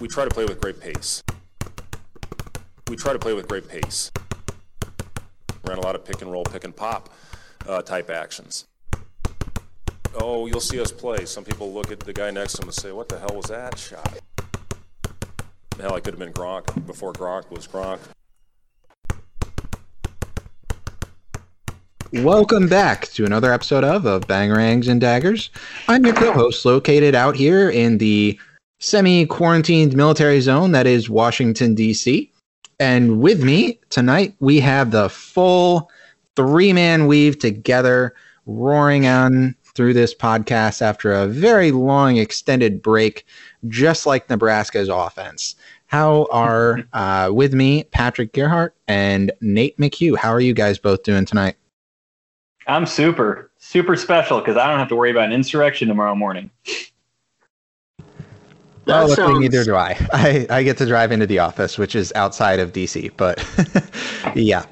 We try to play with great pace. Ran a lot of pick and roll, pick and pop type actions. Oh, you'll see us play. Some people look at the guy next to him and say, what the hell was that shot? Hell, I could have been Gronk before Gronk was Gronk. Welcome back to another episode of Bangerangs and Daggers. I'm your co-host, located out here in the semi-quarantined military zone that is Washington, D.C. And with me tonight, we have the full three-man weave together, roaring on through this podcast after a very long extended break, just like Nebraska's offense. How are, with me, Patrick Gerhart and Nate McHugh. How are you guys both doing tonight? I'm super special because I don't have to worry about an insurrection tomorrow morning. Well, luckily, neither do I. I get to drive into the office, which is outside of DC, but yeah.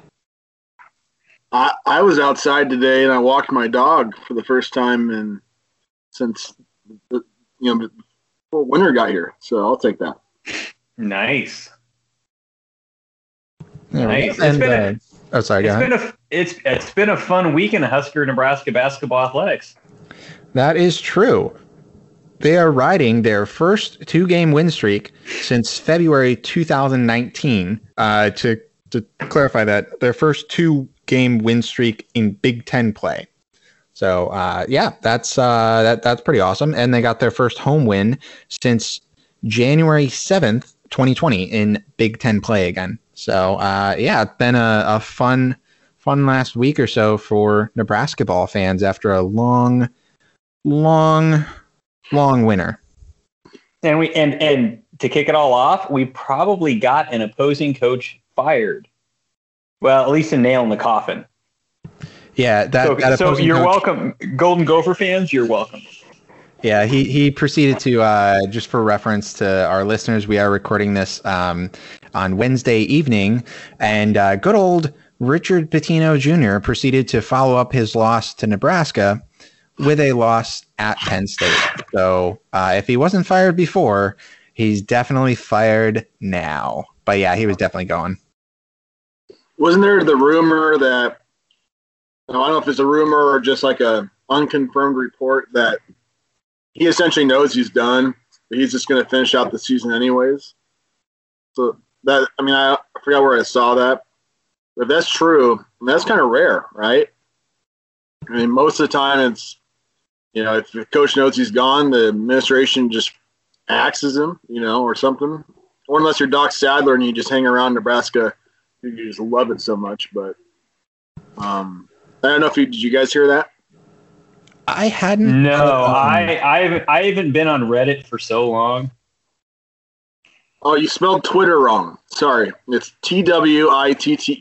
I was outside today and I walked my dog for the first time since before winter got here. So I'll take that. Nice. Nice. It's been a fun week in Husker Nebraska basketball athletics. That is true. They are riding their first 2-game win streak since February 2019. To clarify that, their first 2-game win streak in Big Ten play. So that's pretty awesome. And they got their first home win since January 7th, 2020 in Big Ten play again. So it's been a fun last week or so for Nebraska ball fans after a long winter. And to kick it all off, we probably got an opposing coach fired. Well, at least a nail in the coffin. Yeah, so you're welcome, Golden Gopher fans. You're welcome. Yeah, he proceeded to, just for reference to our listeners, we are recording this on Wednesday evening, and good old Richard Pitino Jr. proceeded to follow up his loss to Nebraska with a loss at Penn State. So if he wasn't fired before, he's definitely fired now. But yeah, he was definitely going. Wasn't there the rumor that, I don't know if it's a rumor or just like a unconfirmed report that he essentially knows he's done, but he's just going to finish out the season anyways? So I forgot where I saw that. But if that's true, that's kind of rare, right? I mean, most of the time it's, if the coach knows he's gone, the administration just axes him, or something. Or unless you're Doc Sadler and you just hang around Nebraska, you just love it so much. But I don't know did you guys hear that? I hadn't. No, I haven't been on Reddit for so long. Oh, you spelled Twitter wrong. Sorry. It's Twitter. I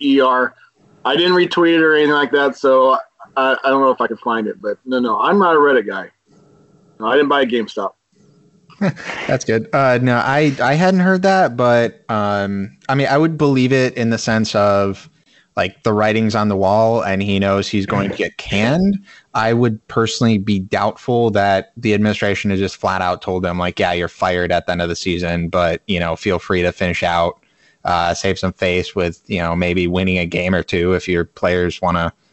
didn't retweet it or anything like that, so I don't know if I can find it. But no, I'm not a Reddit guy. No, I didn't buy a GameStop. That's good. No, I hadn't heard that, but I would believe it in the sense of like the writing's on the wall and he knows he's going to get canned. I would personally be doubtful that the administration has just flat out told them like, yeah, you're fired at the end of the season, but feel free to finish out, save some face with, maybe winning a game or two if your players want to,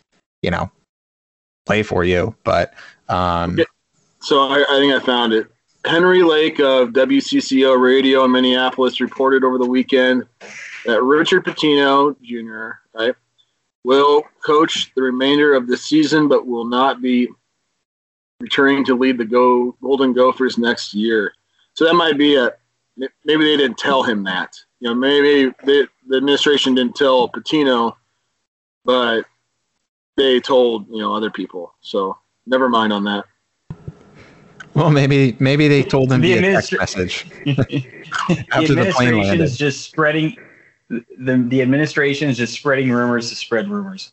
play for you. But okay. So I think I found it. Henry Lake of WCCO Radio in Minneapolis reported over the weekend that Richard Pitino Jr. Will coach the remainder of the season, but will not be returning to lead the Golden Gophers next year. So that might be maybe they didn't tell him that. Maybe the administration didn't tell Pitino, but they told other people. So never mind on that. Well, maybe they told him via text message. After the plane landed. Is just spreading. The administration is just spreading rumors to spread rumors.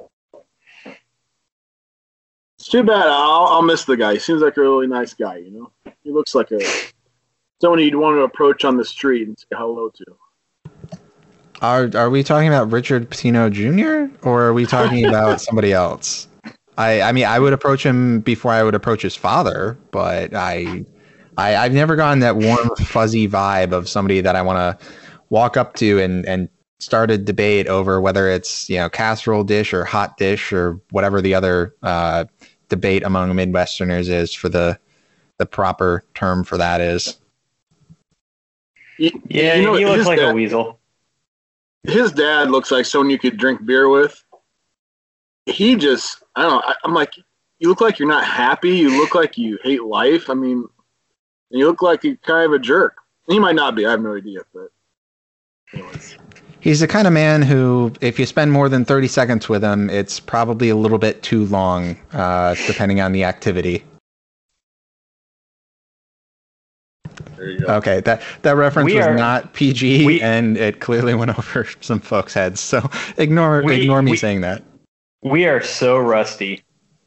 It's too bad. I'll miss the guy. He seems like a really nice guy. He looks like someone you'd want to approach on the street and say hello to. Are we talking about Richard Pitino Jr. or are we talking about somebody else? I would approach him before I would approach his father, but I I've never gotten that warm, fuzzy vibe of somebody that I want to walk up to and start a debate over whether it's, casserole dish or hot dish or whatever the other debate among Midwesterners is for the proper term for that is. Yeah, he looks like a weasel. His dad looks like someone you could drink beer with. He just, I don't know, I'm like, you look like you're not happy. You look like you hate life. I mean, you look like you're kind of a jerk. He might not be. I have no idea. But anyways. He's the kind of man who, if you spend more than 30 seconds with him, it's probably a little bit too long, depending on the activity. There you go. Okay, that reference was not PG, and it clearly went over some folks' heads. So ignore me saying that. We are so rusty.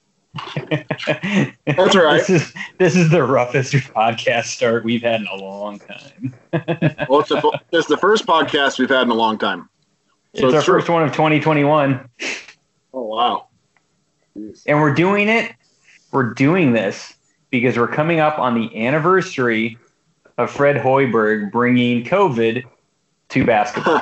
That's right. This is the roughest podcast start we've had in a long time. Well, it's the first podcast we've had in a long time. So it's our first one of 2021. Oh wow! Jeez. And we're doing this because we're coming up on the anniversary of Fred Hoiberg bringing COVID to basketball.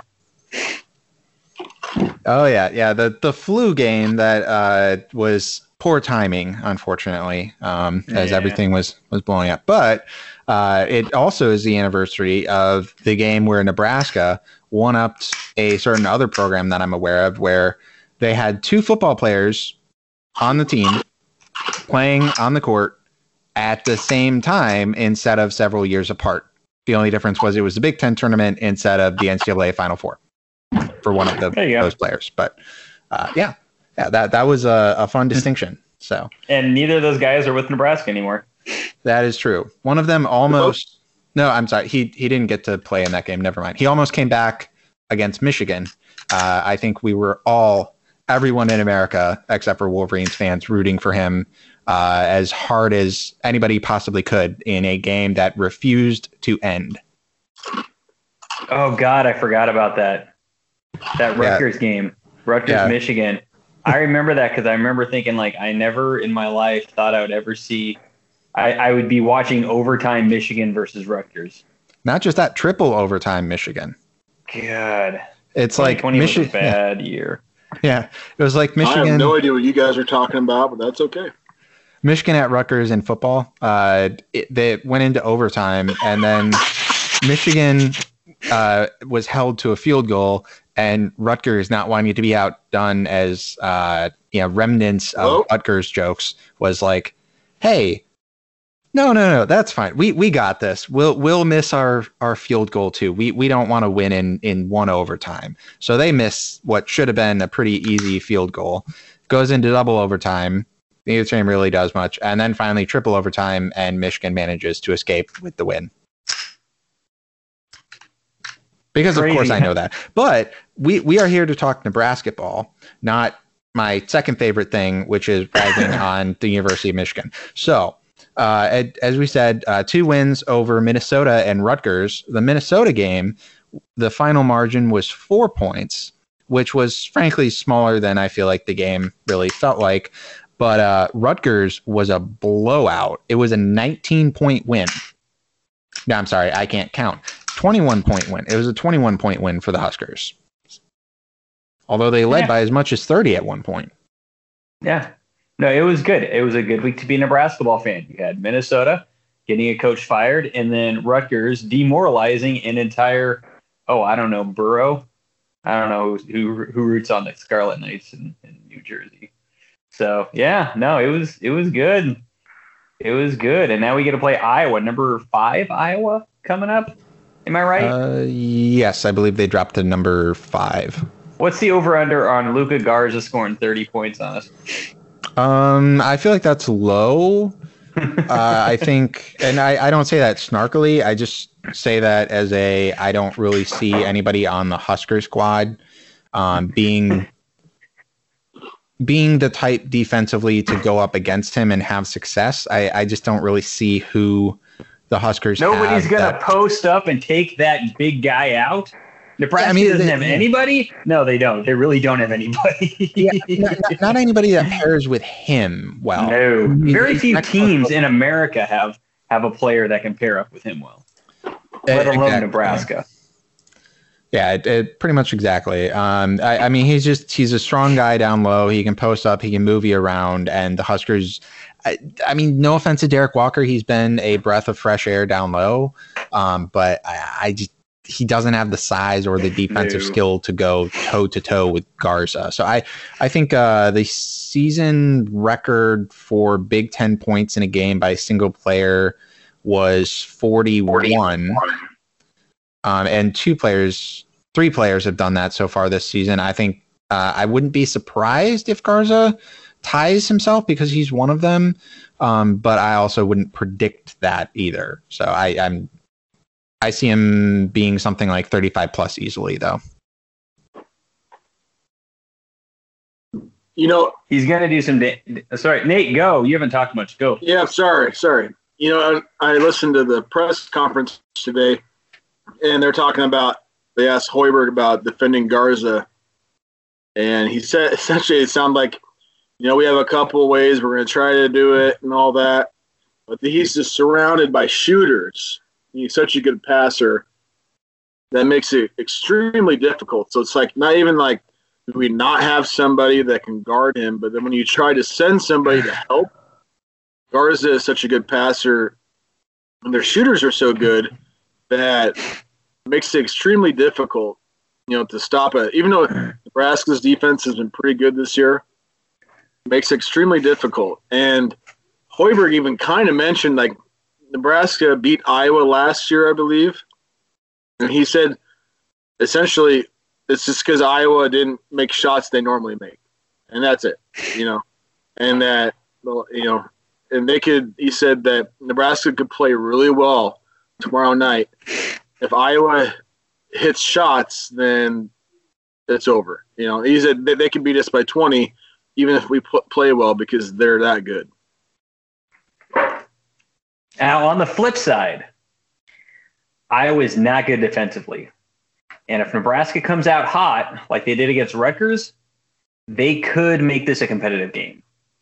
Oh yeah. The flu game that was poor timing, unfortunately, as everything was blowing up. But it also is the anniversary of the game where Nebraska one-upped a certain other program that I'm aware of, where they had 2 football players on the team playing on the court at the same time instead of several years apart. The only difference was it was the Big Ten tournament instead of the NCAA Final Four for one of those players. But that was a fun distinction. So, and neither of those guys are with Nebraska anymore. That is true. One of them almost. No, I'm sorry. He didn't get to play in that game. Never mind. He almost came back against Michigan. I think we were everyone in America except for Wolverines fans rooting for him as hard as anybody possibly could in a game that refused to end. Oh God, I forgot about that Rutgers game, Michigan. I remember that because I remember thinking, like, I never in my life thought I would ever see. I would be watching overtime Michigan versus Rutgers. Not just that, triple overtime Michigan. God, it's like Michigan was a bad year. Yeah, it was like Michigan. I have no idea what you guys are talking about, but that's okay. Michigan at Rutgers in football. They went into overtime, and then Michigan was held to a field goal. And Rutgers, not wanting to be outdone as remnants of Rutgers jokes, was like, "Hey, no, that's fine. We got this. We'll miss our field goal too. We don't want to win in one overtime." So they miss what should have been a pretty easy field goal. Goes into double overtime. Neither team really does much, and then finally triple overtime, and Michigan manages to escape with the win. Because, of course, I know that. But we are here to talk Nebraska ball, not my second favorite thing, which is bragging on the University of Michigan. So, as we said, 2 wins over Minnesota and Rutgers. The Minnesota game, the final margin was 4 points, which was, frankly, smaller than I feel like the game really felt like. But Rutgers was a blowout. It was a 19-point win. No, I'm sorry, I can't count. 21-point win. It was a 21-point win for the Huskers. Although they led by as much as 30 at one point. Yeah. No, it was good. It was a good week to be a Nebraska ball fan. You had Minnesota getting a coach fired, and then Rutgers demoralizing an entire, Burrow. I don't know who roots on the Scarlet Knights in New Jersey. So, it was good. It was good. And now we get to play Iowa, number 5 Iowa coming up. Am I right? Yes, I believe they dropped to number 5. What's the over-under on Luka Garza scoring 30 points on us? I feel like that's low. I think, and I don't say that snarkily. I just say that as I don't really see anybody on the Husker squad being the type defensively to go up against him and have success. I just don't really see who the Huskers Nobody's going to post up and take that big guy out. Nebraska doesn't have anybody? No, they don't. They really don't have anybody. not anybody that pairs with him well. No. Very few teams in America have have a player that can pair up with him well, let alone Exactly. Nebraska. Yeah, it pretty much exactly. I mean, he's a strong guy down low. He can post up, he can move you around, and the Huskers. I mean, no offense to Derek Walker, he's been a breath of fresh air down low, but he doesn't have the size or the defensive skill to go toe to toe with Garza. So I think the season record for Big Ten points in a game by a single player was 41. And three players have done that so far this season. I think I wouldn't be surprised if Garza ties himself because he's one of them. But I also wouldn't predict that either. So I see him being something like 35 plus easily, though. You know, he's going to do some. Sorry, Nate, go. You haven't talked much. Go. Yeah, sorry. You know, I listened to the press conference today, and they're talking about. They asked Hoiberg about defending Garza, and he said essentially it sounded like, you know, we have a couple of ways we're going to try to do it and all that, but he's just surrounded by shooters. He's such a good passer that makes it extremely difficult. So it's like not even like do we not have somebody that can guard him, but then when you try to send somebody to help, Garza is such a good passer, and their shooters are so good that it makes it extremely difficult, you know, to stop it. Even though Nebraska's defense has been pretty good this year, it makes it extremely difficult. And Hoiberg even kind of mentioned, like, Nebraska beat Iowa last year, I believe. And he said, essentially, it's just because Iowa didn't make shots they normally make. And that's it, you know. And that, you know, and he said that Nebraska could play really well tomorrow night. If Iowa hits shots, then it's over. You know, he said they can beat us by 20, even if we play well, because they're that good. Now, on the flip side, Iowa's not good defensively. And if Nebraska comes out hot, like they did against Rutgers, they could make this a competitive game.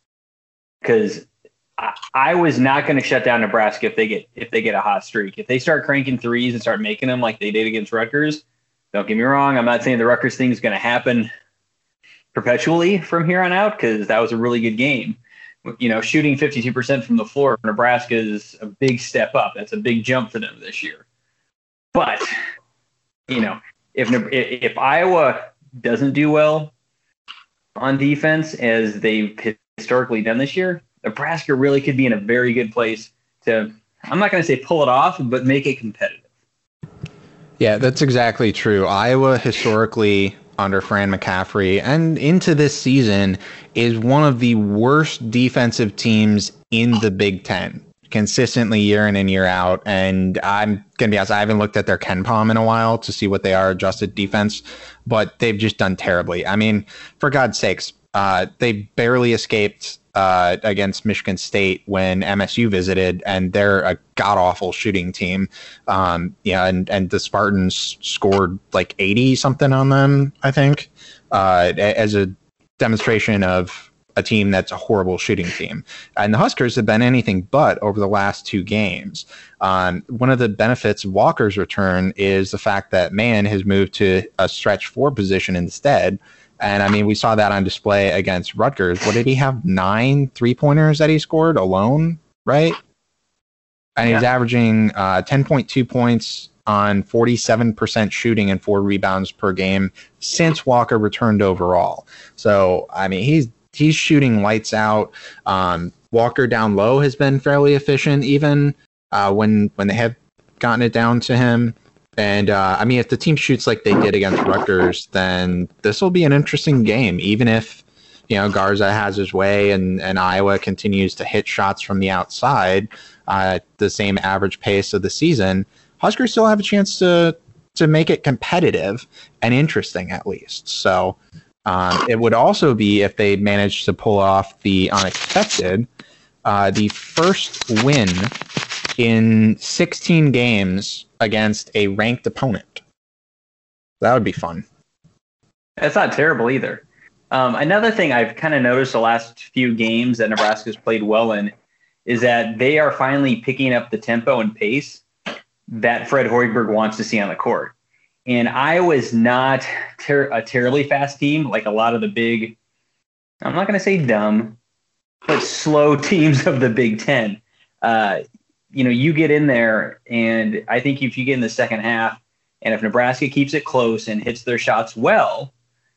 Because Iowa's not going to shut down Nebraska if they get a hot streak. If they start cranking threes and start making them like they did against Rutgers, don't get me wrong, I'm not saying the Rutgers thing is going to happen perpetually from here on out, because that was a really good game. You know, shooting 52% from the floor for Nebraska is a big step up. That's a big jump for them this year. But, you know, if Iowa doesn't do well on defense as they've historically done this year, Nebraska really could be in a very good place to, I'm not going to say pull it off, but make it competitive. Yeah, that's exactly true. Iowa historically under Fran McCaffrey and into this season is one of the worst defensive teams in the Big Ten, consistently year in and year out. And I'm going to be honest, I haven't looked at their KenPom in a while to see what they are adjusted defense, but they've just done terribly. I mean, for God's sakes, they barely escaped against Michigan State when MSU visited, and they're a god-awful shooting team. And the Spartans scored like 80 something on them, I think, as a demonstration of a team that's a horrible shooting team. And the Huskers have been anything but over the last two games. One of the benefits of Walker's return is the fact that Mann has moved to a stretch four position instead. And I mean, we saw that on display against Rutgers. What did he have? 9 3-pointers that he scored alone, right? And he's averaging 10.2 points on 47% shooting and 4 rebounds per game since Walker returned overall. So, I mean, he's shooting lights out. Walker down low has been fairly efficient, even when they have gotten it down to him. And, I mean, if the team shoots like they did against Rutgers, then this will be an interesting game, even if, you know, Garza has his way and Iowa continues to hit shots from the outside at the same average pace of the season. Huskers still have a chance to make it competitive and interesting, at least. So it would also be, if they manage to pull off the unexpected, the first win in 16 games against a ranked opponent. That would be fun. That's not terrible either. Another thing I've kind of noticed the last few games that Nebraska's played well in is that they are finally picking up the tempo and pace that Fred Hoiberg wants to see on the court. And Iowa is not a terribly fast team like a lot of the big, I'm not going to say dumb, but slow teams of the Big Ten. You get in there, and I think if you get in the second half, and if Nebraska keeps it close and hits their shots well,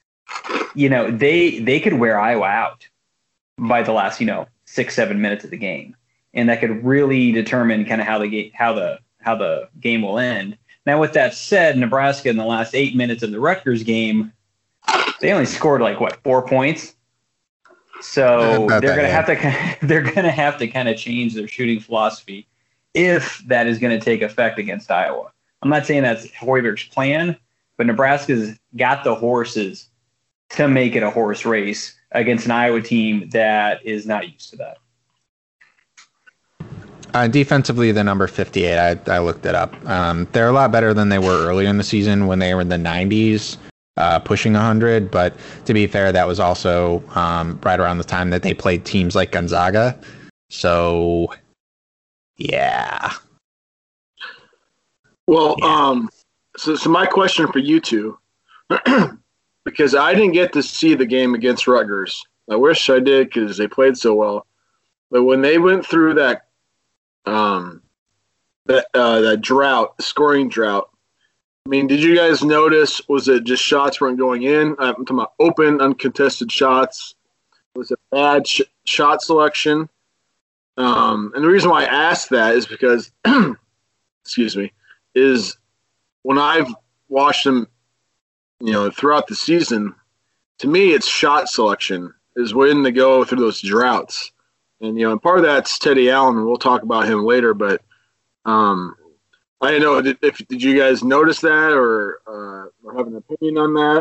they could wear Iowa out by the last 6-7 minutes of the game, and that could really determine kind of how the game will end. Now, with that said, Nebraska in the last 8 minutes of the Rutgers game, they only scored 4 points. So they're going to have to kind of change their shooting philosophy if that is going to take effect against Iowa. I'm not saying that's Hoiberg's plan, but Nebraska's got the horses to make it a horse race against an Iowa team that is not used to that. Defensively, the number 58, I looked it up. They're a lot better than they were earlier in the season when they were in the 90s, pushing 100. But to be fair, that was also right around the time that they played teams like Gonzaga. So, yeah. Well, so my question for you two, because I didn't get to see the game against Rutgers. I wish I did because they played so well. But when they went through that drought, scoring drought, I mean, did you guys notice, was it just shots weren't going in? I'm talking about open, uncontested shots. Was it bad shot selection? And the reason why I asked that is because, excuse me, is when I've watched them, throughout the season, to me, it's shot selection is when they go through those droughts. And, and part of that's Teddy Allen, and we'll talk about him later, but I didn't know, did you guys notice that or have an opinion on that?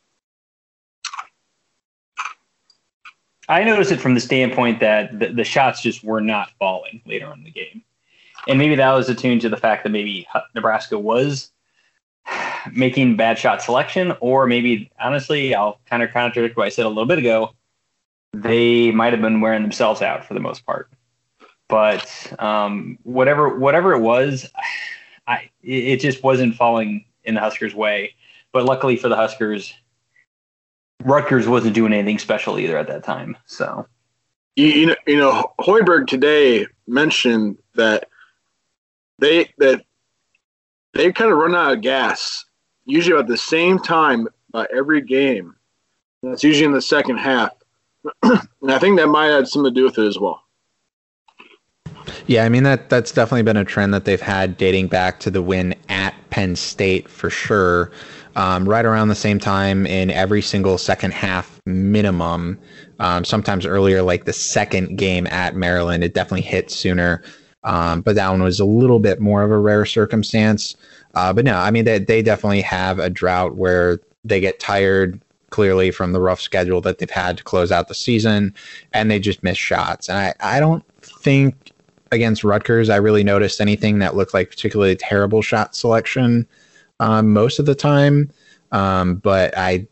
I noticed it from the standpoint that the shots just were not falling later in the game. And maybe that was attuned to the fact that maybe Nebraska was making bad shot selection, or maybe, honestly, I'll kind of contradict what I said a little bit ago, they might have been wearing themselves out for the most part. But whatever it was, it just wasn't falling in the Huskers' way. But luckily for the Huskers, Rutgers wasn't doing anything special either at that time. So, Hoiberg today mentioned that they kind of run out of gas usually at the same time every game. And that's usually in the second half. And I think that might have something to do with it as well. Yeah, I mean, that's definitely been a trend that they've had dating back to the win at Penn State for sure. Right around the same time in every single second half minimum, sometimes earlier, like the second game at Maryland, it definitely hit sooner. But that one was a little bit more of a rare circumstance. But no, I mean, they definitely have a drought where they get tired clearly from the rough schedule that they've had to close out the season, and they just miss shots. And I don't think against Rutgers I really noticed anything that looked like particularly terrible shot selection most of the time. But I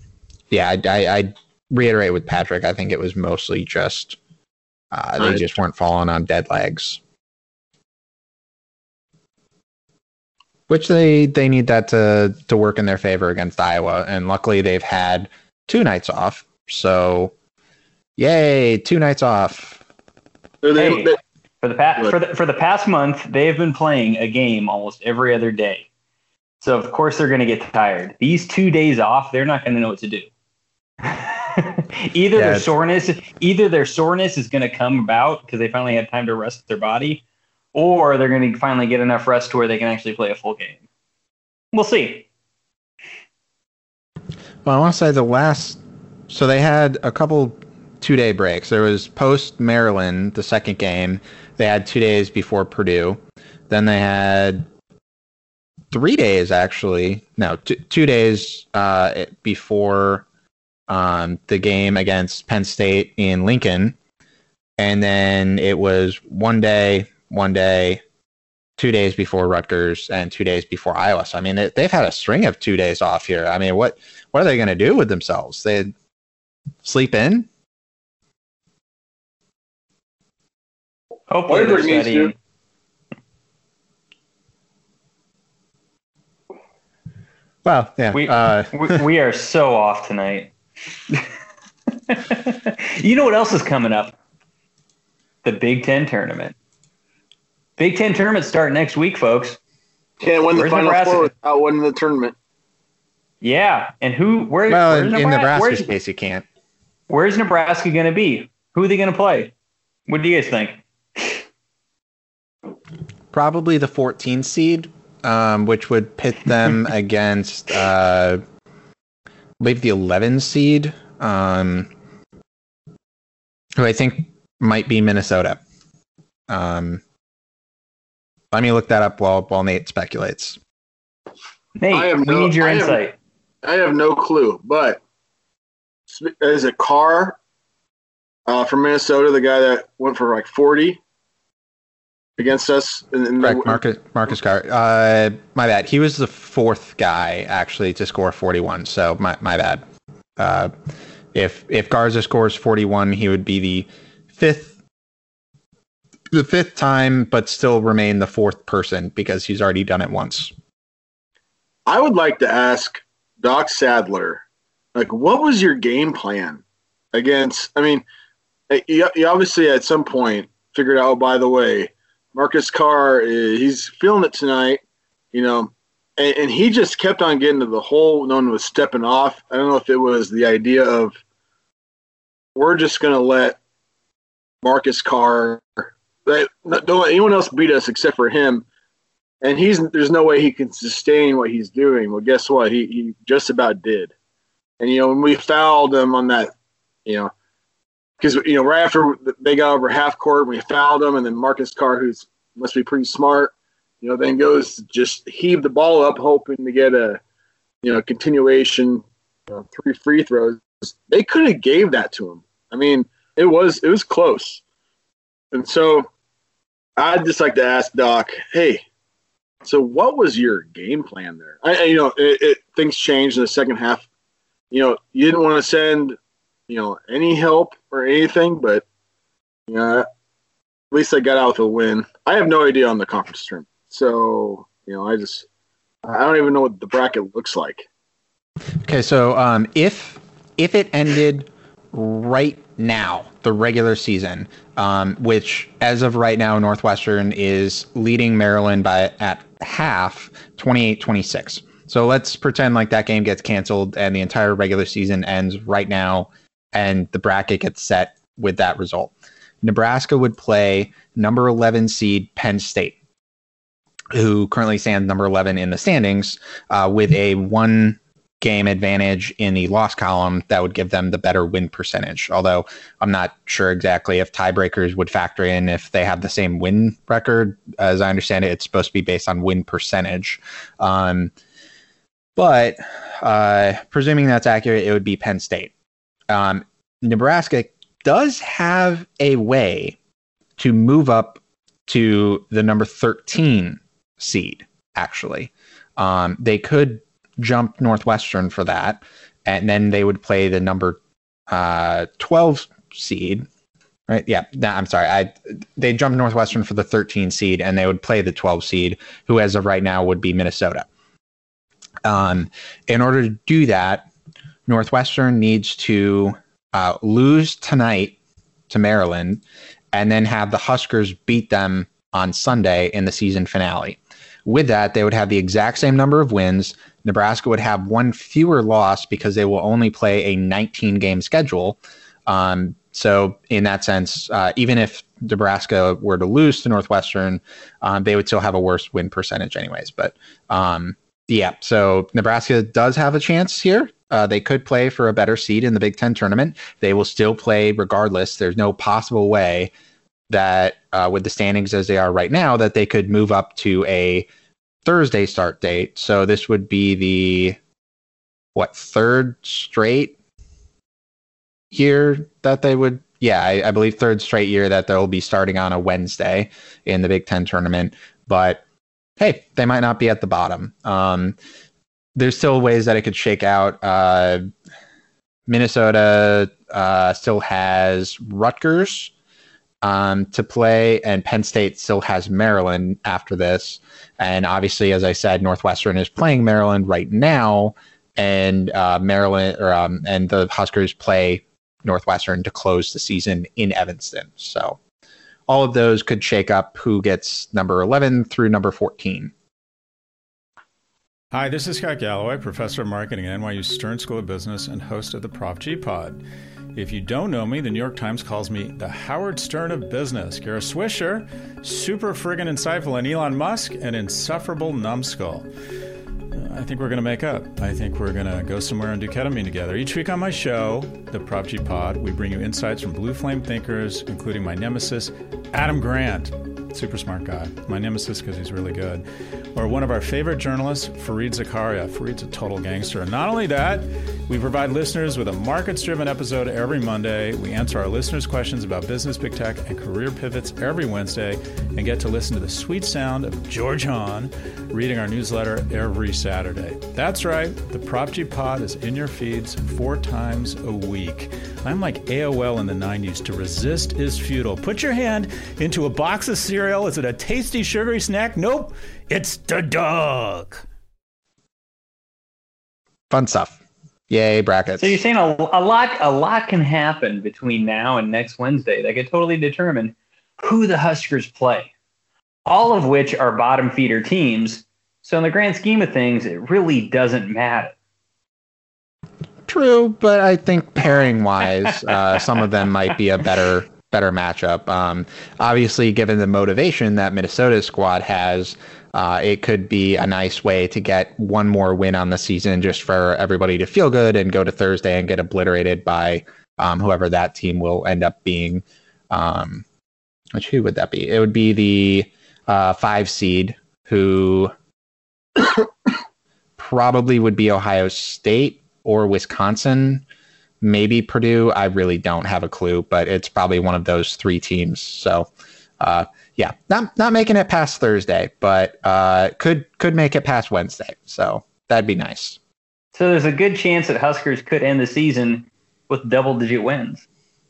reiterate with Patrick, I think it was mostly just they just weren't falling on dead legs. Which they need that to work in their favor against Iowa. And luckily they've had 2 nights off. So yay, 2 nights off. Hey, for the past month, they've been playing a game almost every other day. So of course they're going to get tired. These 2 days off, they're not going to know what to do. Either their soreness is going to come about because they finally had time to rest their body, or they're going to finally get enough rest to where they can actually play a full game. We'll see. Well, I want to say so they had a couple 2-day breaks. There was post Maryland, the second game. They had 2 days before Purdue. Then they had 3 days, actually. No, 2 days before the game against Penn State in Lincoln. And then it was 1 day, 2 days before Rutgers, and 2 days before Iowa. So, I mean, they've had a string of 2 days off here. I mean, what are they going to do with themselves? They sleep in? Hopefully they're studying. Well, yeah. We are so off tonight. You know what else is coming up? The Big Ten tournament. Big Ten tournament start next week, folks. Can't win the Final Four without winning the tournament. Yeah, and in Nebraska's case, you can't. Where's Nebraska going to be? Who are they going to play? What do you guys think? Probably the 14 seed, which would pit them against, I believe, the 11 seed, who I think might be Minnesota. Let me look that up while Nate speculates. Nate, we need your insight. I have no clue, but is it Carr from Minnesota, the guy that went for like 40 against us? Correct, Marcus Carr. My bad. He was the fourth guy, actually, to score 41, so my bad. If Garza scores 41, he would be the fifth time, but still remain the fourth person because he's already done it once. I would like to ask Doc Sadler, like, what was your game plan against? I mean, you obviously at some point figured out, by the way, Marcus Carr, he's feeling it tonight, and he just kept on getting to the hole. No one was stepping off. I don't know if it was the idea of we're just going to let Marcus Carr, don't let anyone else beat us except for him. And there's no way he can sustain what he's doing. Well, guess what? He just about did. And, when we fouled him on that, because, right after they got over half court, we fouled him, and then Marcus Carr, who's must be pretty smart, then goes to just heave the ball up, hoping to get a, continuation, 3 free throws. They could have gave that to him. I mean, it was close. And so I'd just like to ask Doc, hey, so what was your game plan there? Things changed in the second half. You didn't want to send, any help or anything, but at least I got out with a win. I have no idea on the conference tournament. So, I don't even know what the bracket looks like. Okay, so if it ended right now, the regular season, which as of right now, Northwestern is leading Maryland at half, 28-26. So let's pretend like that game gets canceled and the entire regular season ends right now and the bracket gets set with that result. Nebraska would play number 11 seed Penn State, who currently stands number 11 in the standings, with a 1 game advantage in the loss column that would give them the better win percentage. Although I'm not sure exactly if tiebreakers would factor in if they have the same win record. As I understand it, it's supposed to be based on win percentage. But presuming that's accurate, it would be Penn State. Nebraska does have a way to move up to the number 13 seed, actually. They could jump Northwestern for that, and then they would play the number 12 seed, right? Yeah, I'm sorry. They jumped Northwestern for the 13 seed, and they would play the 12 seed, who as of right now would be Minnesota. In order to do that, Northwestern needs to lose tonight to Maryland, and then have the Huskers beat them on Sunday in the season finale. With that, they would have the exact same number of wins. Nebraska would have 1 fewer loss because they will only play a 19-game schedule. So in that sense, even if Nebraska were to lose to Northwestern, they would still have a worse win percentage anyways. But so Nebraska does have a chance here. They could play for a better seed in the Big Ten tournament. They will still play regardless. There's no possible way that with the standings as they are right now, that they could move up to a Thursday start date. So this would be the, third straight year that they would, I believe third straight year that they'll be starting on a Wednesday in the Big Ten tournament. But hey, they might not be at the bottom. There's still ways that it could shake out. Minnesota still has Rutgers to play, and Penn State still has Maryland after this. And obviously, as I said, Northwestern is playing Maryland right now, and Maryland and the Huskers play Northwestern to close the season in Evanston. So all of those could shake up who gets number 11 through number 14. Hi, this is Scott Galloway, professor of marketing at NYU Stern School of Business and host of the Prop G Pod. If you don't know me, the New York Times calls me the Howard Stern of business. Kara Swisher, super friggin' insightful, and Elon Musk, an insufferable numbskull. I think we're going to make up. I think we're going to go somewhere and do ketamine together. Each week on my show, the Prop G Pod, we bring you insights from blue flame thinkers, including my nemesis, Adam Grant. Super smart guy. My nemesis because he's really good. Or one of our favorite journalists, Fareed Zakaria. Fareed's a total gangster. And not only that, we provide listeners with a markets-driven episode every Monday. We answer our listeners' questions about business, big tech, and career pivots every Wednesday, and get to listen to the sweet sound of George Hahn reading our newsletter every Saturday. That's right. The Prop G Pod is in your feeds 4 times a week. I'm like AOL in the 90s. To resist is futile. Put your hand into a box of cereal. Is it a tasty, sugary snack? Nope. It's the dog. Fun stuff. Yay, brackets. So you're saying a lot can happen between now and next Wednesday that could totally determine who the Huskers play, all of which are bottom feeder teams. So in the grand scheme of things, it really doesn't matter. True, but I think pairing wise, some of them might be a better matchup. Obviously, given the motivation that Minnesota's squad has, it could be a nice way to get one more win on the season, just for everybody to feel good and go to Thursday and get obliterated by whoever that team will end up being. Who would that be? It would be the 5 seed, who probably would be Ohio State or Wisconsin, maybe Purdue. I really don't have a clue, but it's probably one of those 3 teams. So, yeah, not making it past Thursday, but could make it past Wednesday. So that'd be nice. So there's a good chance that Huskers could end the season with double-digit wins.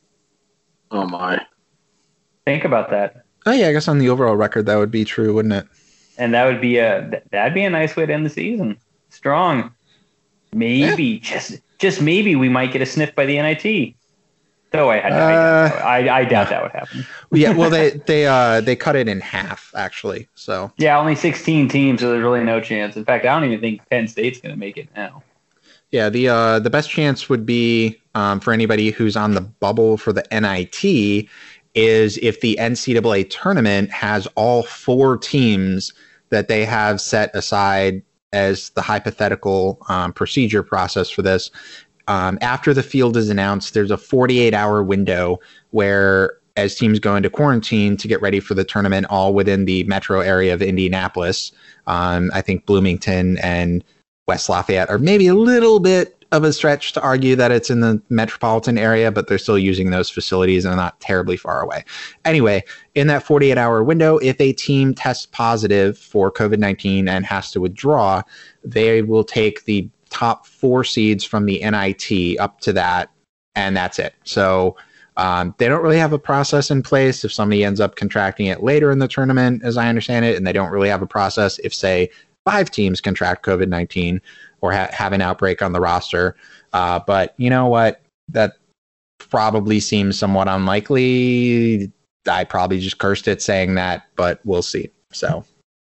Oh my! Think about that. Oh yeah, I guess on the overall record that would be true, wouldn't it? And that would be that'd be a nice way to end the season. Strong. Maybe, just maybe, we might get a sniff by the NIT. Though I doubt that would happen. Yeah, well, they cut it in half, actually. So yeah, only 16 teams, so there's really no chance. In fact, I don't even think Penn State's going to make it now. Yeah, the best chance would be for anybody who's on the bubble for the NIT is if the NCAA tournament has all 4 teams that they have set aside as the hypothetical procedure process for this. After the field is announced, there's a 48-hour window where, as teams go into quarantine to get ready for the tournament, all within the metro area of Indianapolis, I think Bloomington and West Lafayette are maybe a little bit of a stretch to argue that it's in the metropolitan area, but they're still using those facilities and are not terribly far away. Anyway, in that 48-hour window, if a team tests positive for COVID-19 and has to withdraw, they will take the top 4 seeds from the NIT up to that, and that's it. So they don't really have a process in place if somebody ends up contracting it later in the tournament, as I understand it, and they don't really have a process if, say, 5 teams contract COVID-19 or have an outbreak on the roster. But you know what? That probably seems somewhat unlikely. I probably just cursed it saying that, but we'll see. So,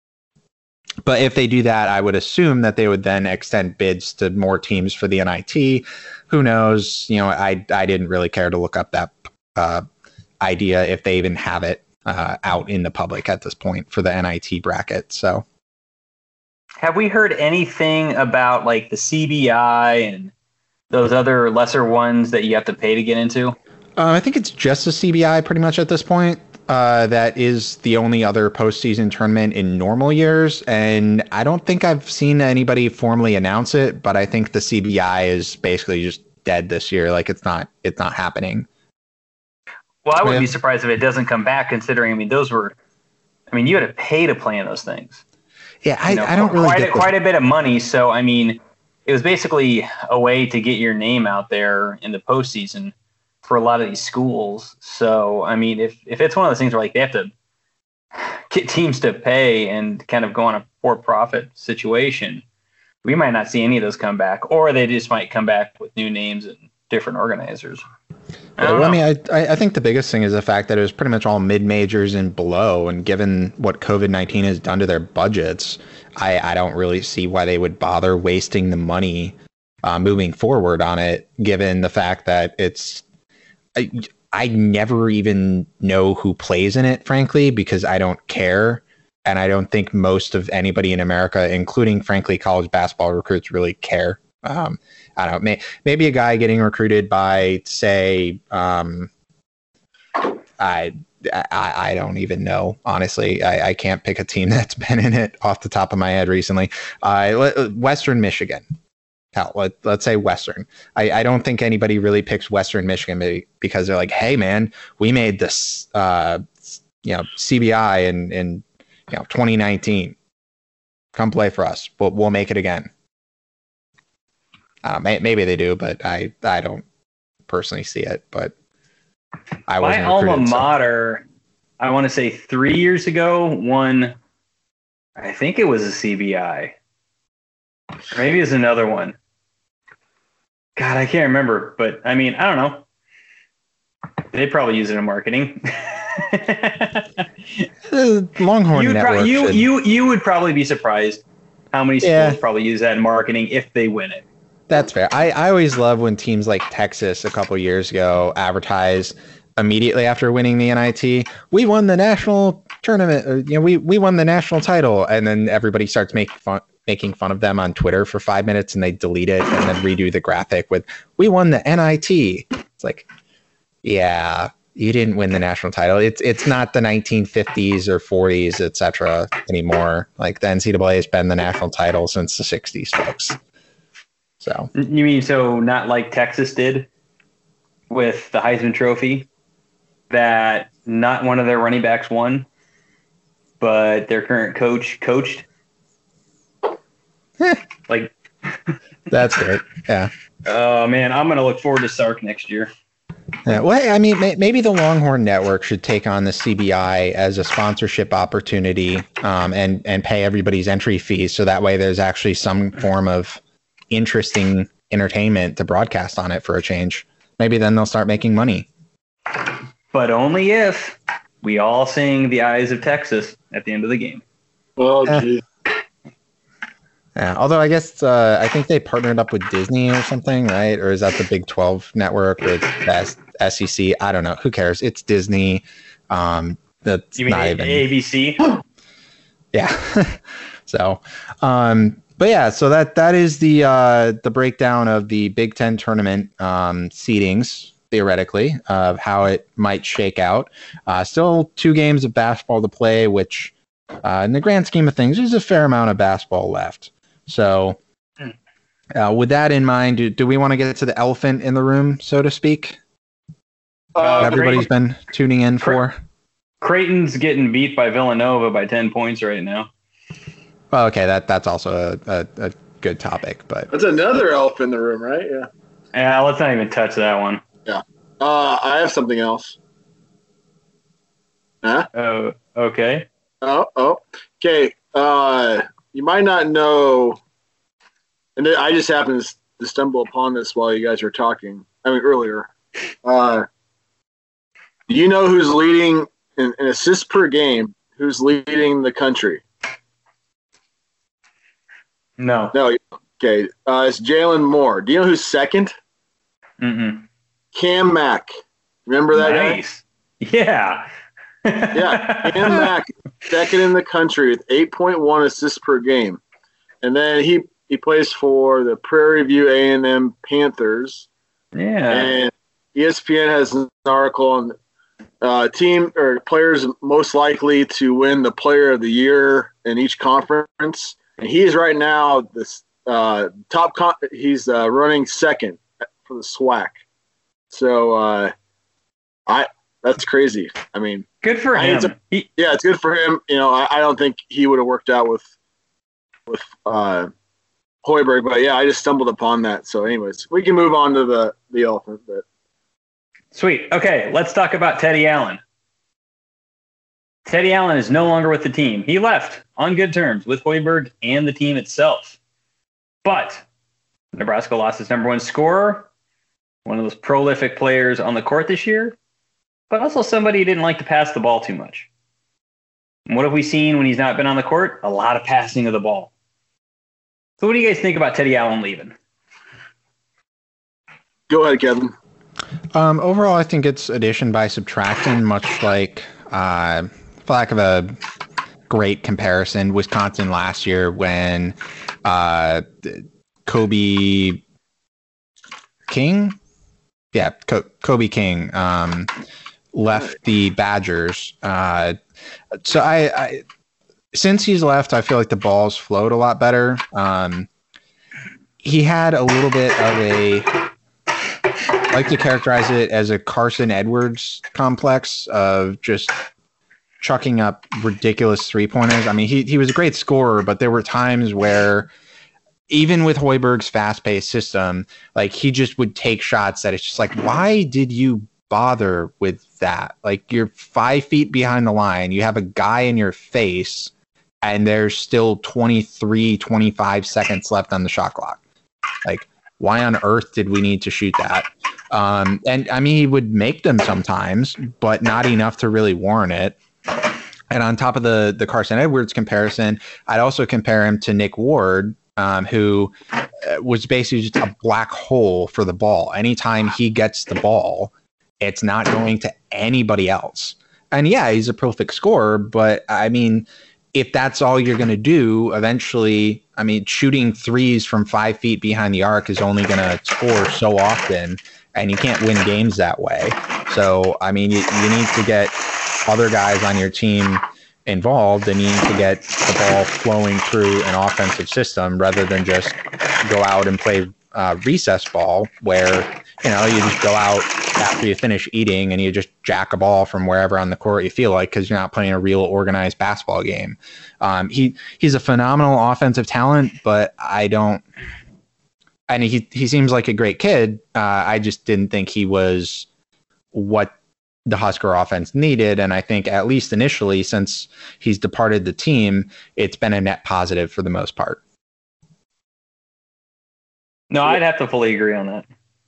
but if they do that, I would assume that they would then extend bids to more teams for the NIT. Who knows? You know, I didn't really care to look up that idea if they even have it out in the public at this point for the NIT bracket. So, have we heard anything about like the CBI and those other lesser ones that you have to pay to get into? I think it's just the CBI pretty much at this point. That is the only other postseason tournament in normal years. And I don't think I've seen anybody formally announce it, but I think the CBI is basically just dead this year. Like it's not happening. Well, I wouldn't be surprised if it doesn't come back, considering, you had to pay to play in those things. Yeah, I don't really get quite a bit of money. So, it was basically a way to get your name out there in the postseason for a lot of these schools. So, I mean, if it's one of those things where like they have to get teams to pay and kind of go on a for-profit situation, we might not see any of those come back, or they just might come back with new names and different organizers. I think the biggest thing is the fact that it was pretty much all mid-majors and below, and given what COVID-19 has done to their budgets, I don't really see why they would bother wasting the money moving forward on it, given the fact that it's I never even know who plays in it, frankly, because I don't care. And I don't think most of anybody in America, including, frankly, college basketball recruits, really care. I don't know. Maybe a guy getting recruited by, say, I don't even know. Honestly, I can't pick a team that's been in it off the top of my head recently. Western Michigan. Hell, let's say Western. I don't think anybody really picks Western Michigan because they're like, hey, man, we made this, CBI in 2019. Come play for us. We'll make it again. Maybe they do, but I don't personally see it. But I wasn't my alma recruited, mater, I want to say 3 years ago, won. I think it was a CBI. Maybe it's another one. God, I can't remember. But I mean, I don't know. They probably use it in marketing. The Longhorn Network. You would probably be surprised how many schools probably use that in marketing if they win it. That's fair. I always love when teams like Texas a couple years ago advertise immediately after winning the NIT, we won the national tournament. Or, we won the national title, and then everybody starts making fun of them on Twitter for 5 minutes, and they delete it and then redo the graphic with "we won the NIT." It's like, yeah, you didn't win the national title. It's not the 1950s or 40s, etc. anymore. Like the NCAA has been the national title since the 60s, folks. So you mean so not like Texas did with the Heisman Trophy, that not one of their running backs won, but their current coach coached? Like that's great. Yeah. Oh man, I'm gonna look forward to Sark next year. Yeah, well, I mean, maybe the Longhorn Network should take on the CBI as a sponsorship opportunity, and pay everybody's entry fees, so that way there's actually some form of interesting entertainment to broadcast on it for a change. Maybe then they'll start making money. But only if we all sing "The Eyes of Texas" at the end of the game. Oh, geez. Yeah, although I guess I think they partnered up with Disney or something, right? Or is that the Big 12 network with the SEC? I don't know. Who cares? It's Disney. That's you mean not even ABC? Yeah. So, but yeah, so that is the breakdown of the Big Ten tournament seedings, theoretically, of how it might shake out. Still 2 games of basketball to play, which in the grand scheme of things, there's a fair amount of basketball left. So with that in mind, do we want to get to the elephant in the room, so to speak? Everybody's been tuning in for. Creighton's getting beat by Villanova by 10 points right now. Well, okay, that's also a good topic, but That's another elephant in the room, right? Yeah. Yeah, let's not even touch that one. Yeah. I have something else. Huh? Oh, okay. Oh. Okay. You might not know, and I just happened to stumble upon this while you guys were talking. Earlier. Do you know who's leading in assists per game? Who's leading the country? No. Okay. It's Jalen Moore. Do you know who's second? Mm-mm. Cam Mack. Remember that Nice. Yeah. Yeah, Cam Mack, second in the country with 8.1 assists per game. And then he plays for the Prairie View A&M Panthers. Yeah. And ESPN has an article on team or players most likely to win the Player of the Year in each conference. And he is right now this he's running second for the SWAC. So that's crazy. I mean, good for him. It's good for him. I don't think he would have worked out with Hoiberg, but yeah, I just stumbled upon that. So, anyways, we can move on to the elephant. But Sweet. Okay, let's talk about Teddy Allen. Teddy Allen is no longer with the team. He left on good terms with Hoiberg and the team itself. But Nebraska lost its number one scorer, one of those prolific players on the court this year, but also somebody who didn't like to pass the ball too much. And what have we seen when he's not been on the court? A lot of passing of the ball. So what do you guys think about Teddy Allen leaving? Go ahead, Kevin. Overall, I think it's addition by subtraction, much like, for lack of a great comparison, Wisconsin last year when Kobe King? Yeah, Kobe King left the Badgers. So I since he's left, I feel like the ball's flowed a lot better. He had a little bit of a, I like to characterize it as a Carson Edwards complex of just chucking up ridiculous three-pointers. I mean, he was a great scorer, but there were times where even with Hoiberg's fast-paced system, like he just would take shots that it's just like, why did you bother with that? Like, you're 5 feet behind the line, you have a guy in your face, and there's still 23, 25 seconds left on the shot clock. Like, why on earth did we need to shoot that? And I mean, he would make them sometimes, but not enough to really warrant it. And on top of the Carson Edwards comparison, I'd also compare him to Nick Ward, who was basically just a black hole for the ball. Anytime he gets the ball, it's not going to anybody else. And yeah, he's a prolific scorer, but I mean, if that's all you're going to do, eventually, I mean, shooting threes from 5 feet behind the arc is only going to score so often, and you can't win games that way. So, I mean, you need to get other guys on your team involved, and you need to get the ball flowing through an offensive system rather than just go out and play recess ball where, you know, you just go out after you finish eating and you just jack a ball from wherever on the court you feel like, because you're not playing a real organized basketball game. He's a phenomenal offensive talent, but he seems like a great kid. I just didn't think he was what the Husker offense needed. And I think at least initially, since he's departed the team, it's been a net positive for the most part. No, I'd have to fully agree on that.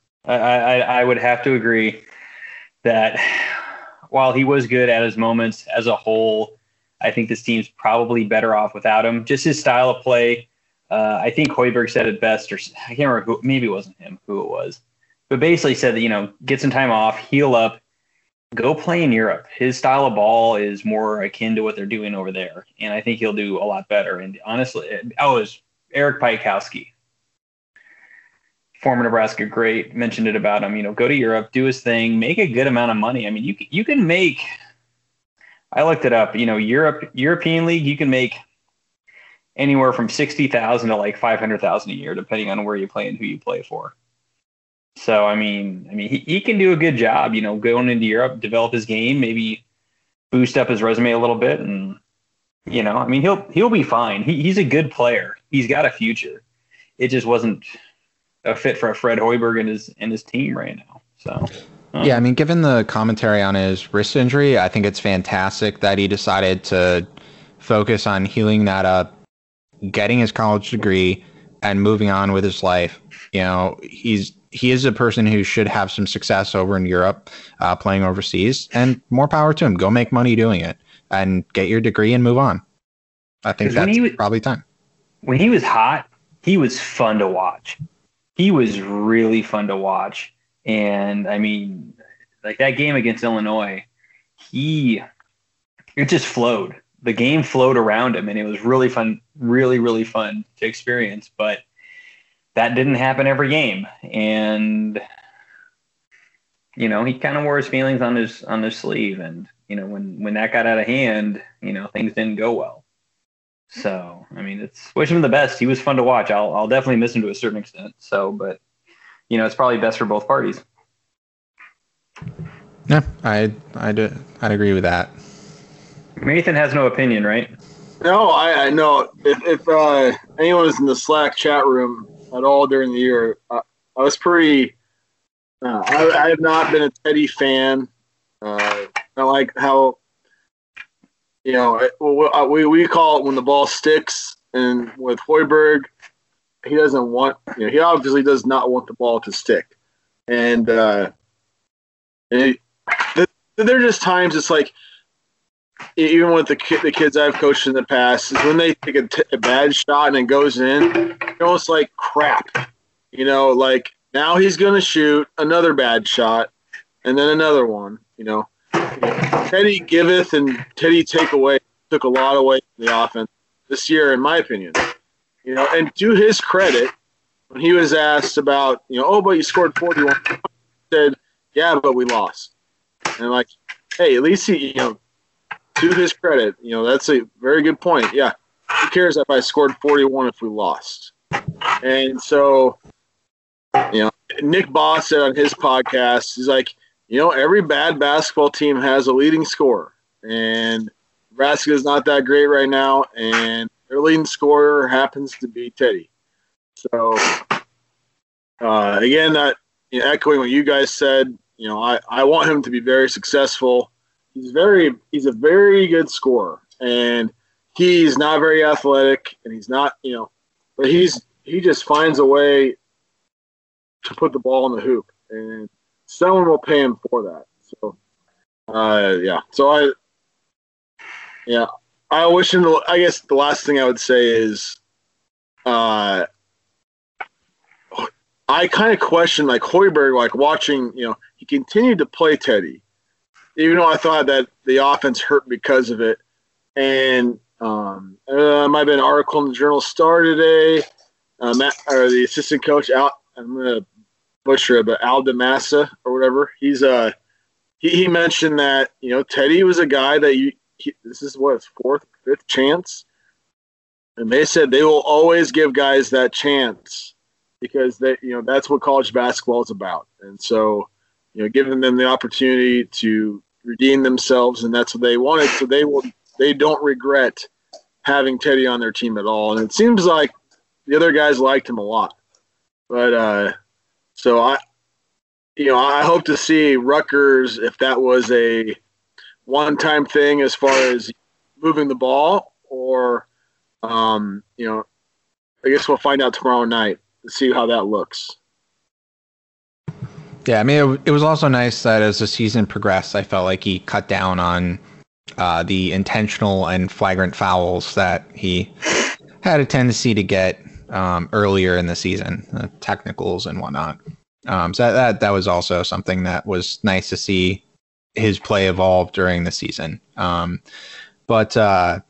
I would have to agree that while he was good at his moments as a whole, I think this team's probably better off without him. Just his style of play. I think Hoiberg said it best, or I can't remember who, maybe it wasn't him, who it was, but basically said that, you know, get some time off, heal up, go play in Europe. His style of ball is more akin to what they're doing over there, and I think he'll do a lot better. And honestly, it was Eric Piatkowski, former Nebraska great, mentioned it about him. You know, go to Europe, do his thing, make a good amount of money. I mean, you can make. I looked it up. You know, European League, you can make anywhere from $60,000 to like $500,000 a year, depending on where you play and who you play for. So I mean, he can do a good job. You know, going into Europe, develop his game, maybe boost up his resume a little bit, and you know, I mean, he'll be fine. He's a good player. He's got a future. It just wasn't a fit for Fred Hoiberg and his team right now. So yeah, I mean, given the commentary on his wrist injury, I think it's fantastic that he decided to focus on healing that up, getting his college degree, and moving on with his life. You know, he is a person who should have some success over in Europe, playing overseas, and more power to him. Go make money doing it and get your degree and move on. I think that's probably time. When he was hot, he was fun to watch. He was really fun to watch. And I mean, like that game against Illinois, it just flowed. The game flowed around him, and it was really fun, really, really fun to experience. But that didn't happen every game. And, you know, he kind of wore his feelings on his sleeve. And, you know, when that got out of hand, you know, things didn't go well. So, I mean, wish him the best. He was fun to watch. I'll definitely miss him to a certain extent. So, but, you know, it's probably best for both parties. Yeah, I'd agree with that. Nathan has no opinion, right? No, I know. If anyone was in the Slack chat room at all during the year, I was pretty I have not been a Teddy fan. I like how, we call it when the ball sticks, and with Hoiberg, he doesn't want, he obviously does not want the ball to stick. And there are just times it's like, even with the kids I've coached in the past, is when they take a bad shot and it goes in, it's almost like crap. Like now he's going to shoot another bad shot and then another one. Teddy giveth and Teddy take away took a lot away from the offense this year, in my opinion. And to his credit, when he was asked about, but you scored 41, he said, yeah, but we lost. And like, hey, at least he, to his credit, that's a very good point. Yeah, who cares if I scored 41 if we lost? And so, Nick Boss said on his podcast, he's like, every bad basketball team has a leading scorer, and Nebraska is not that great right now, and their leading scorer happens to be Teddy. So, again, echoing what you guys said, I want him to be very successful. He's a very good scorer, and he's not very athletic, and he's not, but he just finds a way to put the ball in the hoop, and someone will pay him for that. So, I wish him. I guess the last thing I would say is, I kind of question like Hoiberg, like watching, he continued to play Teddy, even though I thought that the offense hurt because of it. And there might have been an article in the Journal Star today. The assistant coach, I'm going to butcher it, but Al DeMassa or whatever. He mentioned that, Teddy was a guy that this is his fourth, fifth chance. And they said they will always give guys that chance because that's what college basketball is about. And so, giving them the opportunity to redeem themselves, and that's what they wanted. So they don't regret having Teddy on their team at all. And it seems like the other guys liked him a lot. But so I hope to see Rutgers, if that was a one-time thing as far as moving the ball, or I guess we'll find out tomorrow night to see how that looks. Yeah, I mean, it was also nice that as the season progressed, I felt like he cut down on the intentional and flagrant fouls that he had a tendency to get earlier in the season, technicals and whatnot. So that was also something that was nice to see his play evolve during the season. Also,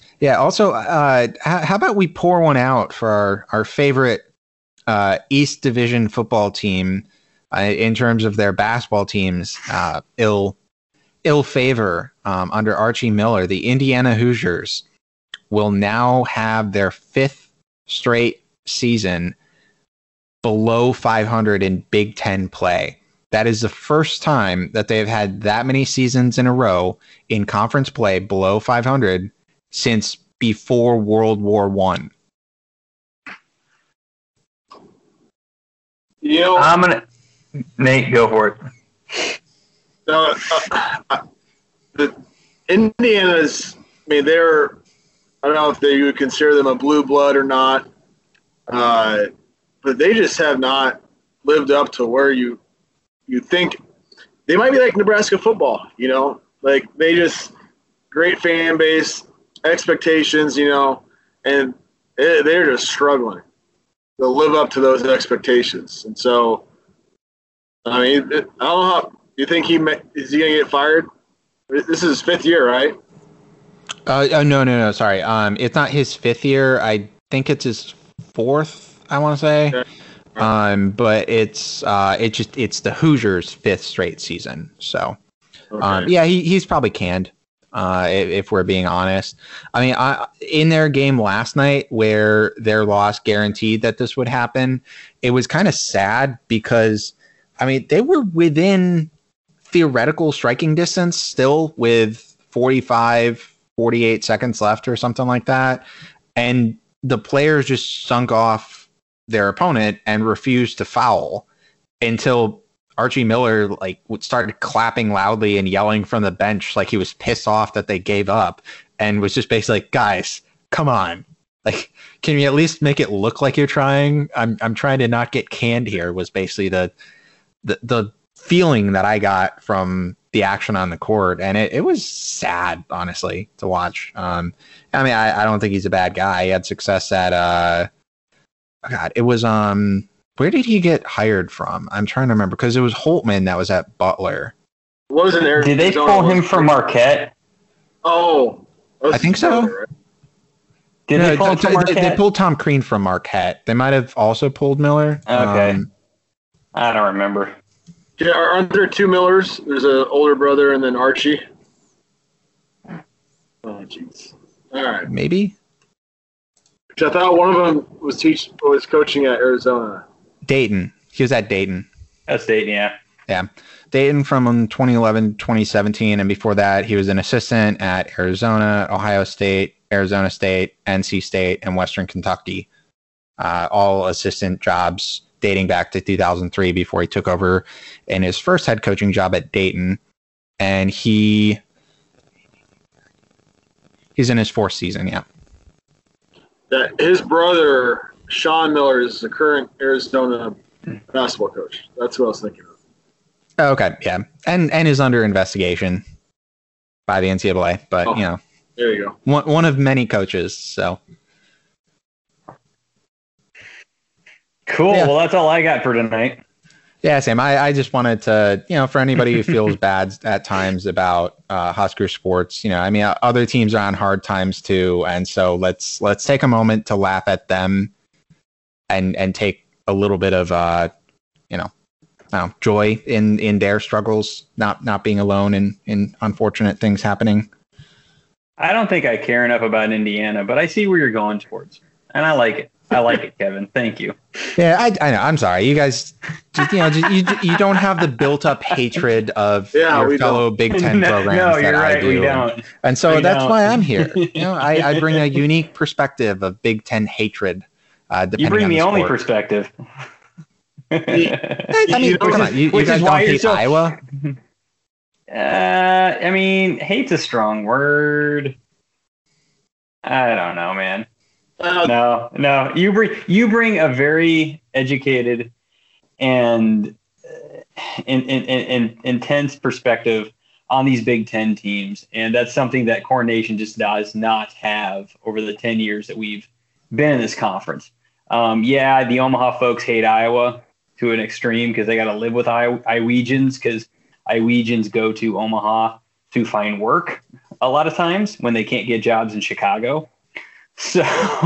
how about we pour one out for our favorite East Division football team in terms of their basketball teams, ill favor under Archie Miller. The Indiana Hoosiers will now have their fifth straight season below 500 in Big Ten play. That is the first time that they've had that many seasons in a row in conference play below 500 since before World War I. I'm gonna Nate, go for it. The Indiana's, I don't know if you would consider them a blue blood or not, but they just have not lived up to where you think they might be like Nebraska football, like they just great fan base, expectations, and they're just struggling to live up to those expectations. And so, I don't know how you think is he going to get fired? This is his fifth year, right? No. Sorry. It's not his fifth year. I think it's his fourth, I want to say. Okay. But it's the Hoosiers' fifth straight season. So, okay. He's probably canned. If we're being honest, in their game last night where their loss guaranteed that this would happen, it was kind of sad because, they were within theoretical striking distance still with 45, 48 seconds left or something like that. And the players just sunk off their opponent and refused to foul until Archie Miller started clapping loudly and yelling from the bench like he was pissed off that they gave up, and was just basically like, guys, come on. Like, can you at least make it look like you're trying? I'm trying to not get canned here, was basically the feeling that I got from the action on the court. And it was sad, honestly, to watch. I mean, I don't think he's a bad guy. He had success at, it was, where did he get hired from? I'm trying to remember, because it was Holtman that was at Butler. Wasn't there? Did they pull him from Marquette? Oh, I think so. Right? Did they pull him from Marquette? They pulled Tom Crean from Marquette. They might have also pulled Miller. Okay. I don't remember. Yeah, aren't there two Millers? There's an older brother and then Archie. Oh, jeez. All right. Maybe. Which I thought one of them was coaching at Arizona. Dayton. He was at Dayton. That's Dayton, yeah. Yeah. Dayton from 2011, 2017, and before that, he was an assistant at Arizona, Ohio State, Arizona State, NC State, and Western Kentucky. All assistant jobs dating back to 2003 before he took over in his first head coaching job at Dayton. And he's in his fourth season, yeah. That his brother, Sean Miller, is the current Arizona basketball coach. That's what I was thinking of. Oh, okay, yeah. And is under investigation by the NCAA, but, you know. There you go. One of many coaches, so. Cool. Yeah. Well, that's all I got for tonight. Yeah, Sam, I just wanted to, for anybody who feels bad at times about Husker sports, I mean, other teams are on hard times too. And so let's take a moment to laugh at them and take a little bit of, joy in their struggles, not being alone in unfortunate things happening. I don't think I care enough about Indiana, but I see where you're going towards, and I like it. I like it, Kevin. Thank you. Yeah, I know. I'm sorry. You guys, you don't have the built-up hatred of your fellow Big Ten programs. No, that you're right. I do. We don't. And so that's why I'm here. I bring a unique perspective of Big Ten hatred. You bring the only sport. Perspective. I mean, come on. You guys don't hate Iowa? I mean, hate's a strong word. I don't know, man. No. You bring a very educated and intense perspective on these Big Ten teams, and that's something that Core Nation just does not have over the 10 years that we've been in this conference. The Omaha folks hate Iowa to an extreme because they got to live with Iowegians, because Iowegians go to Omaha to find work a lot of times when they can't get jobs in Chicago. So,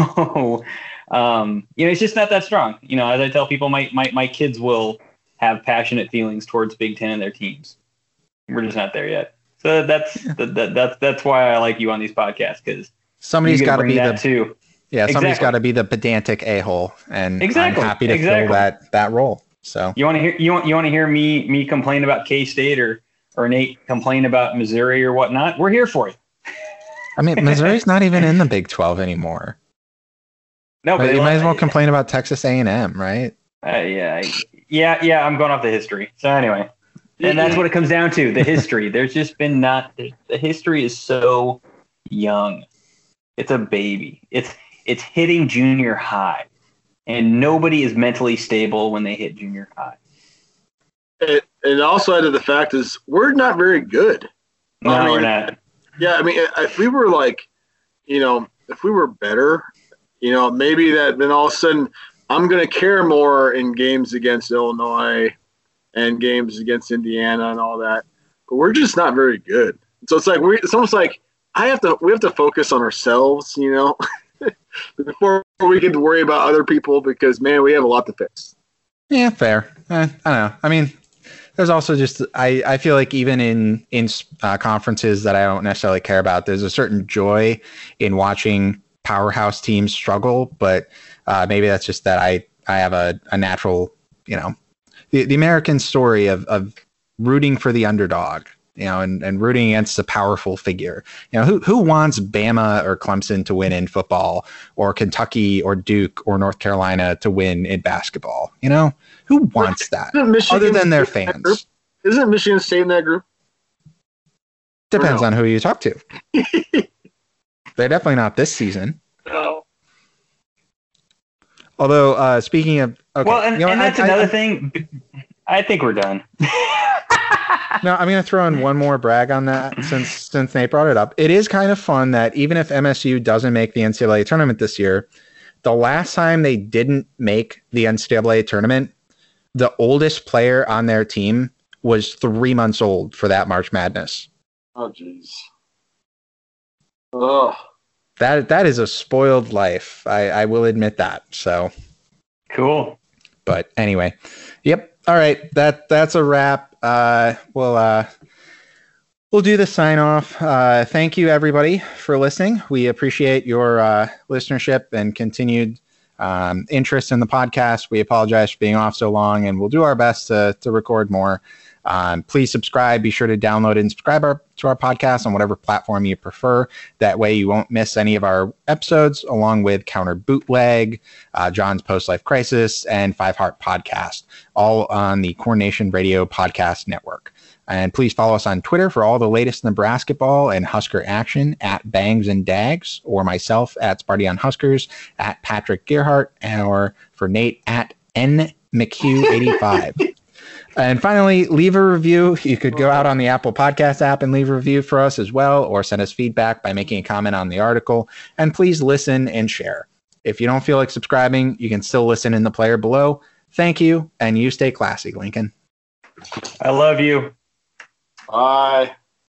it's just not that strong. As I tell people, my kids will have passionate feelings towards Big Ten and their teams. We're just not there yet. So that's why I like you on these podcasts, because somebody's got to be that too. Yeah, somebody's got to be the pedantic a-hole, and I'm happy to fill that role. So you want to hear me complain about K-State or Nate complain about Missouri or whatnot? We're here for you. I mean, Missouri's not even in the Big 12 anymore. No, but you might as well complain about Texas A&M, right? Yeah. I'm going off the history. So anyway, and that's what it comes down to, the history. There's just been the history is so young. It's a baby. It's hitting junior high, and nobody is mentally stable when they hit junior high. And also added the fact is we're not very good. No, we're not. Yeah, I mean, if we were if we were better, maybe then all of a sudden I'm going to care more in games against Illinois and games against Indiana and all that. But we're just not very good. So it's like it's almost like we have to focus on ourselves, before we can worry about other people, because man, we have a lot to fix. Yeah, fair. I don't know. I mean, there's also just I feel like even in conferences that I don't necessarily care about, there's a certain joy in watching powerhouse teams struggle. But maybe that's just that I have a natural, the American story of rooting for the underdog and rooting against a powerful figure. Who wants Bama or Clemson to win in football, or Kentucky or Duke or North Carolina to win in basketball? Who wants that other than their fans? Isn't Michigan State in that group? Depends on who you talk to. They're definitely not this season. No. Although, speaking of... Okay, well, and that's another thing. I think we're done. No, I'm going to throw in one more brag on that since Nate brought it up. It is kind of fun that even if MSU doesn't make the NCAA tournament this year, the last time they didn't make the NCAA tournament, the oldest player on their team was 3 months old for that March Madness. Oh, jeez. Oh. That is a spoiled life. I will admit that. So cool. But anyway, yep. All right. That's a wrap. We'll do the sign off. Thank you everybody for listening. We appreciate your listenership and continued interest in the podcast. We apologize for being off so long, and we'll do our best to record more. Please subscribe. Be sure to download and subscribe to our podcast on whatever platform you prefer. That way you won't miss any of our episodes, along with Counter Bootleg, John's Post-Life Crisis, and Five Heart Podcast, all on the Coronation Radio Podcast Network. And please follow us on Twitter for all the latest Nebraska and Husker action at Bangs and Dags, or myself at Sparty on Huskers, at Patrick Gerhart, or for Nate at NMcHugh85. And finally, leave a review. You could go out on the Apple Podcast app and leave a review for us as well, or send us feedback by making a comment on the article. And please listen and share. If you don't feel like subscribing, you can still listen in the player below. Thank you, and you stay classy, Lincoln. I love you. Bye.